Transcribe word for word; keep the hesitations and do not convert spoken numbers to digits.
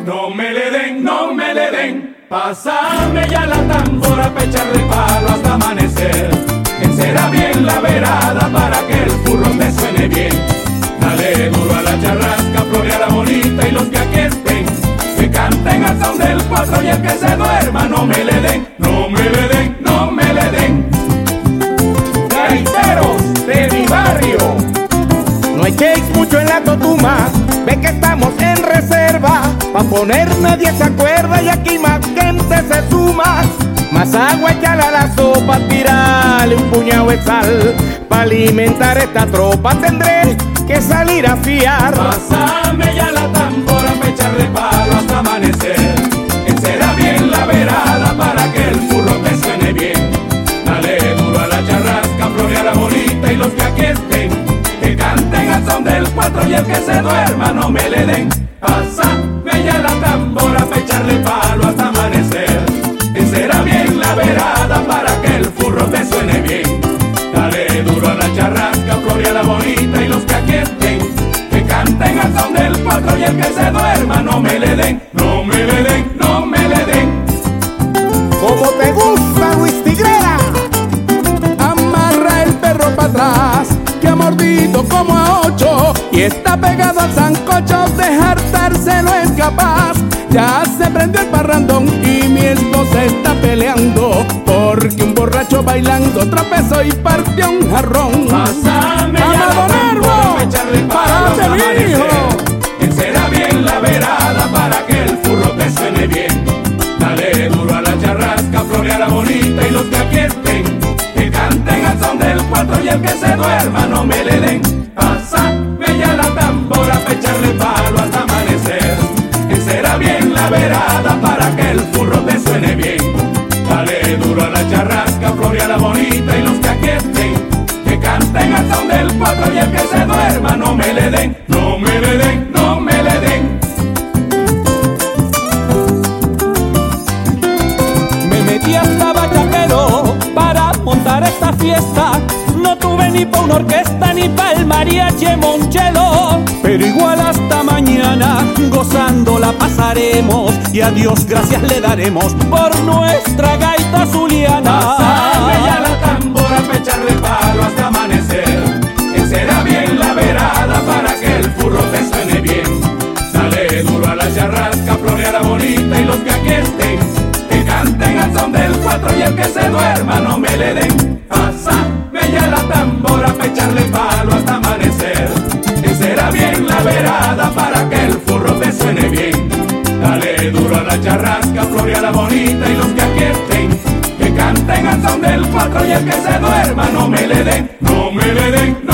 no me le den, no me le den. Pásame ya la tambora pa' echarle palo hasta amanecer. Encerra bien la verada para que el furro te suene bien. Dale duro a la charrasca, florea la bonita, y los que aquí estén, que canten al son del cuatro, y el que se duerma no me le den, no me le den, no me le den. Gaiteros de mi barrio, no echéis mucho en la totuma, ve que estamos en reserva, pa' poner nadie se acuerda y aquí más gente se suma. Más agua echala a la sopa, tirale un puñado de sal, pa' alimentar esta tropa tendré que salir a fiar. Pásame ya la tambora pa' echarle palo hasta amanecer. Encera bien la verada para que el furro te suene bien. Dale duro a la charrasca, florea la bonita, y los que aquí estén, que canten al son del cuatro, y el que se duerma no me le den. Pásame ya la tambora pa' echarle palo hasta amanecer. Encera bien la verada para que el furro te suene bien. Dale duro a la charrasca, florea la bonita, y los que aquí estén, que canten al son del cuatro, y el que se duerma no me le den, no me le den, no me le den. Como te gusta, Luis Tigrera. Amarra el perro para atrás, que ha mordido como a ocho y está pegado al sancocho, de hartarse no es capaz. Ya se prendió el parrandón y mi esposa está peleando, porque un borracho bailando tropezó y partió un jarrón. Pásame ya la tambora pa' echarle palo hasta amanecer. Encera bien la verada para que el furro te suene bien. Dale duro a la charrasca, florea la bonita, y los que aquí estén, que canten al son del cuatro, y el que se duerma no me le den. Pásame ya la tambora pa' echarle palo hasta amanecer. Encera bien la verada para que el furro te suene bien. Dale duro a la charrasca, florea la bonita, y los que aquí estén, que canten al son del cuatro, y el que se duerma no me le den, no me le den, no me le den. Me metí hasta Bachaquero para montar esta fiesta. No tuve ni pa' una orquesta ni pa' el mariachi Monchelo, pero igual hasta mañana gozando la pasaremos, y a Dios gracias le daremos por nuestra gaita zuliana. Pásame ya la tambora pa' echarle palo hasta amanecer. Encera bien la verada para que el furro te suene bien. Dale duro a la charrasca, florea la bonita, y los que aquí estén, que canten al son del cuatro, y el que se duerma no me le den. Pásame ya la tambora pa' echarle palo hasta amanecer. Encera bien la verada para que el furro te suene bien. Dale duro a la charrasca, florea la bonita, y los que aquí estén, que canten al son del cuatro, y el que se duerma no me le den, no me le den, no